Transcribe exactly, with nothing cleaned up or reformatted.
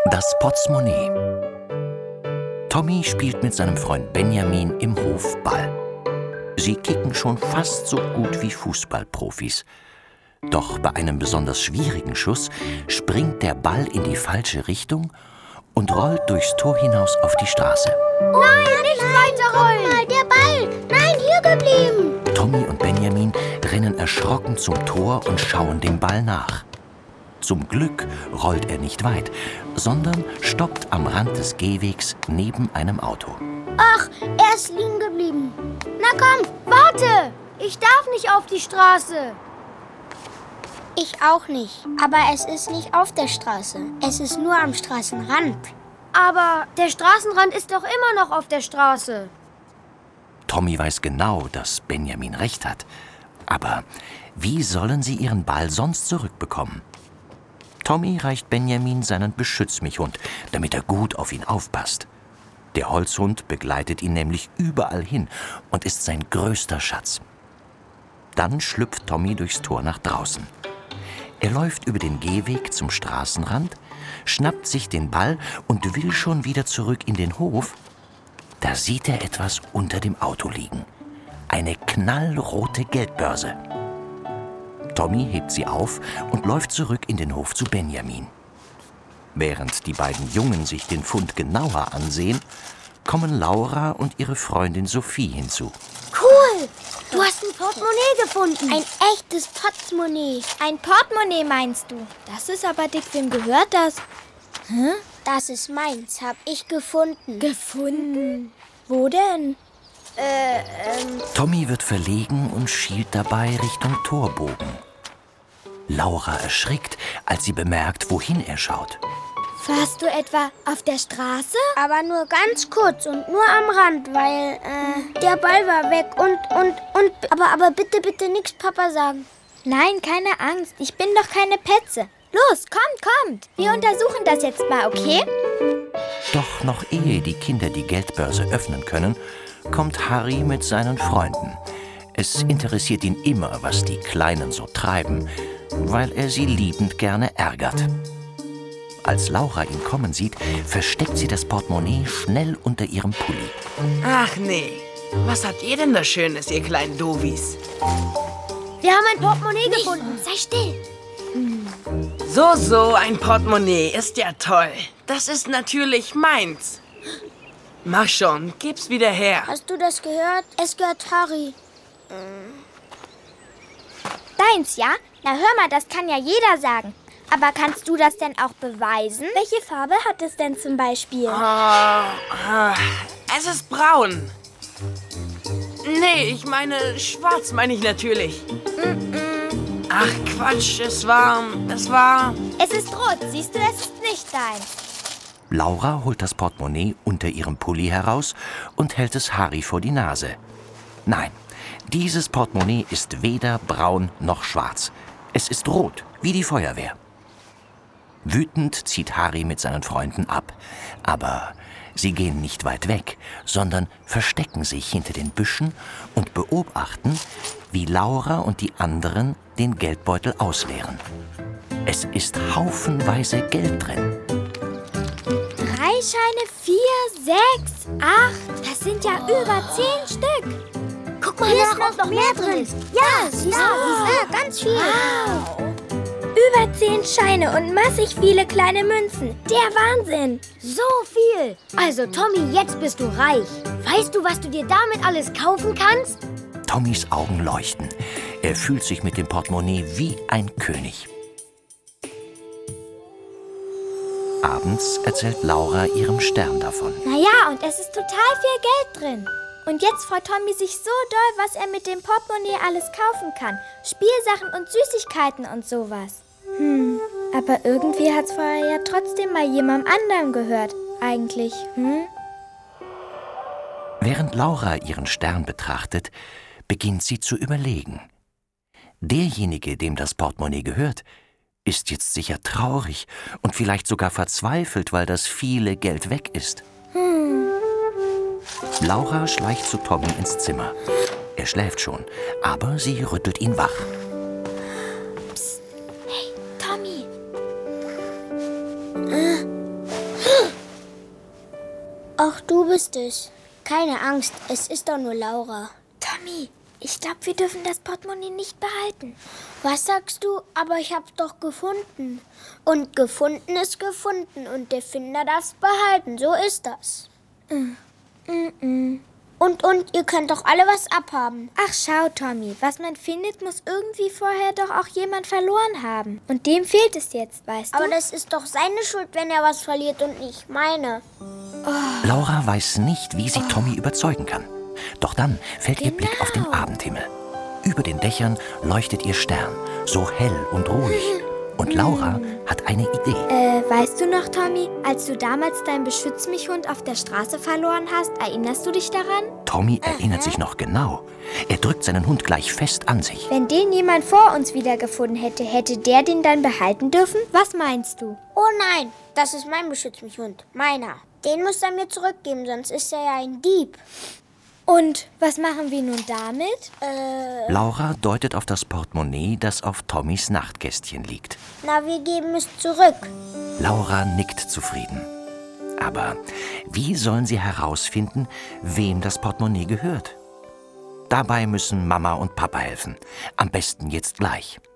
Das Portemonnaie. Tommy spielt mit seinem Freund Benjamin im Hof Ball. Sie kicken schon fast so gut wie Fußballprofis. Doch bei einem besonders schwierigen Schuss springt der Ball in die falsche Richtung und rollt durchs Tor hinaus auf die Straße. Nein, nicht weiterrollen! Guck mal, der Ball! Nein, hier geblieben! Tommy und Benjamin rennen erschrocken zum Tor und schauen dem Ball nach. Zum Glück rollt er nicht weit, sondern stoppt am Rand des Gehwegs neben einem Auto. Ach, er ist liegen geblieben. Na komm, warte! Ich darf nicht auf die Straße. Ich auch nicht. Aber es ist nicht auf der Straße. Es ist nur am Straßenrand. Aber der Straßenrand ist doch immer noch auf der Straße. Tommy weiß genau, dass Benjamin recht hat. Aber wie sollen sie ihren Ball sonst zurückbekommen? Tommy reicht Benjamin seinen Beschütz-mich-Hund, damit er gut auf ihn aufpasst. Der Holzhund begleitet ihn nämlich überall hin und ist sein größter Schatz. Dann schlüpft Tommy durchs Tor nach draußen. Er läuft über den Gehweg zum Straßenrand, schnappt sich den Ball und will schon wieder zurück in den Hof. Da sieht er etwas unter dem Auto liegen. Eine knallrote Geldbörse. Tommy hebt sie auf und läuft zurück in den Hof zu Benjamin. Während die beiden Jungen sich den Fund genauer ansehen, kommen Laura und ihre Freundin Sophie hinzu. Cool! Du hast ein Portemonnaie gefunden. Ein echtes Portemonnaie. Ein Portemonnaie meinst du? Das ist aber dick. Wem gehört das? Hä? Das ist meins. Hab ich gefunden. Gefunden? Wo denn? Äh, ähm... Tommy wird verlegen und schielt dabei Richtung Torbogen. Laura erschrickt, als sie bemerkt, wohin er schaut. Warst du etwa auf der Straße? Aber nur ganz kurz und nur am Rand, weil äh, der Ball war weg und, und, und... Aber, aber bitte, bitte nichts Papa sagen. Nein, keine Angst. Ich bin doch keine Petze. Los, kommt, kommt. Wir untersuchen das jetzt mal, okay? Doch noch ehe die Kinder die Geldbörse öffnen können, kommt Harry mit seinen Freunden. Es interessiert ihn immer, was die Kleinen so treiben, weil er sie liebend gerne ärgert. Als Laura ihn kommen sieht, versteckt sie das Portemonnaie schnell unter ihrem Pulli. Ach nee, was habt ihr denn da Schönes, ihr kleinen Dovis? Wir haben ein Portemonnaie gefunden. Sei still. So, so, ein Portemonnaie ist ja toll. Das ist natürlich meins. Mach schon, gib's wieder her. Hast du das gehört? Es gehört Harry. Deins, ja? Na hör mal, das kann ja jeder sagen. Aber kannst du das denn auch beweisen? Welche Farbe hat es denn zum Beispiel? Oh, oh, es ist braun. Nee, ich meine, schwarz meine ich natürlich. Mm-mm. Ach Quatsch, es war, es war... Es ist rot, siehst du, es ist nicht deins. Laura holt das Portemonnaie unter ihrem Pulli heraus und hält es Harry vor die Nase. Nein, dieses Portemonnaie ist weder braun noch schwarz. Es ist rot, wie die Feuerwehr. Wütend zieht Harry mit seinen Freunden ab. Aber sie gehen nicht weit weg, sondern verstecken sich hinter den Büschen und beobachten, wie Laura und die anderen den Geldbeutel ausleeren. Es ist haufenweise Geld drin. Drei Scheine, vier, sechs, acht. Das sind ja über zehn Stück. Guck mal, hier ist noch, noch mehr drin. Ja, siehst du? Ja, ganz viel. Wow. Über zehn Scheine und massig viele kleine Münzen. Der Wahnsinn. So viel. Also, Tommy, jetzt bist du reich. Weißt du, was du dir damit alles kaufen kannst? Tommys Augen leuchten. Er fühlt sich mit dem Portemonnaie wie ein König. Abends erzählt Laura ihrem Stern davon. Naja, und es ist total viel Geld drin. Und jetzt freut Tommy sich so doll, was er mit dem Portemonnaie alles kaufen kann. Spielsachen und Süßigkeiten und sowas. Hm, aber irgendwie hat's vorher ja trotzdem mal jemandem anderen gehört. Eigentlich, hm? Während Laura ihren Stern betrachtet, beginnt sie zu überlegen. Derjenige, dem das Portemonnaie gehört, ist jetzt sicher traurig und vielleicht sogar verzweifelt, weil das viele Geld weg ist. Hm. Laura schleicht zu Tommy ins Zimmer. Er schläft schon, aber sie rüttelt ihn wach. Psst. Hey, Tommy. Ach, du bist es. Keine Angst, es ist doch nur Laura. Tommy, ich glaube, wir dürfen das Portemonnaie nicht behalten. Was sagst du? Aber ich hab's doch gefunden. Und gefunden ist gefunden und der Finder darf's behalten. So ist das. Mm. Mm -mm. Und, und, ihr könnt doch alle was abhaben. Ach, schau, Tommy, was man findet, muss irgendwie vorher doch auch jemand verloren haben. Und dem fehlt es jetzt, weißt Aber du? das ist doch seine Schuld, wenn er was verliert und nicht meine. Oh. Laura weiß nicht, wie sie Tommy überzeugen kann. Doch dann fällt ihr Blick auf den Genau. Abendhimmel. Über den Dächern leuchtet ihr Stern, so hell und ruhig. Und Laura hat eine Idee. Äh, weißt du noch, Tommy, als du damals deinen Beschütz-mich-Hund auf der Straße verloren hast, erinnerst du dich daran? Tommy erinnert sich noch genau. Er drückt seinen Hund gleich fest an sich. Wenn den jemand vor uns wiedergefunden hätte, hätte der den dann behalten dürfen? Was meinst du? Oh nein, das ist mein Beschütz-mich-Hund. Meiner. Den muss er mir zurückgeben, sonst ist er ja ein Dieb. Und was machen wir nun damit? Äh, Laura deutet auf das Portemonnaie, das auf Tommys Nachtkästchen liegt. na, wir geben es zurück. Laura nickt zufrieden. Aber wie sollen sie herausfinden, wem das Portemonnaie gehört? Dabei müssen Mama und Papa helfen. Am besten jetzt gleich.